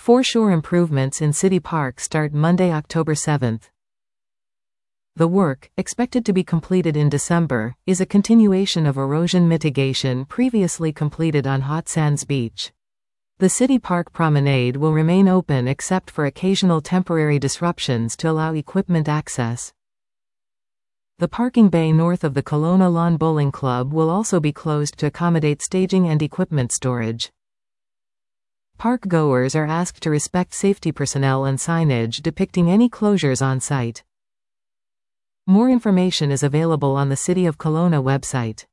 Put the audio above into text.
Foreshore improvements in City Park start Monday, October 7th. The work, expected to be completed in December, is a continuation of erosion mitigation previously completed on Hot Sands Beach. The City Park Promenade will remain open except for occasional temporary disruptions to allow equipment access. The parking bay north of the Kelowna Lawn Bowling Club will also be closed to accommodate staging and equipment storage. Park goers are asked to respect safety personnel and signage depicting any closures on site. More information is available on the City of Kelowna website.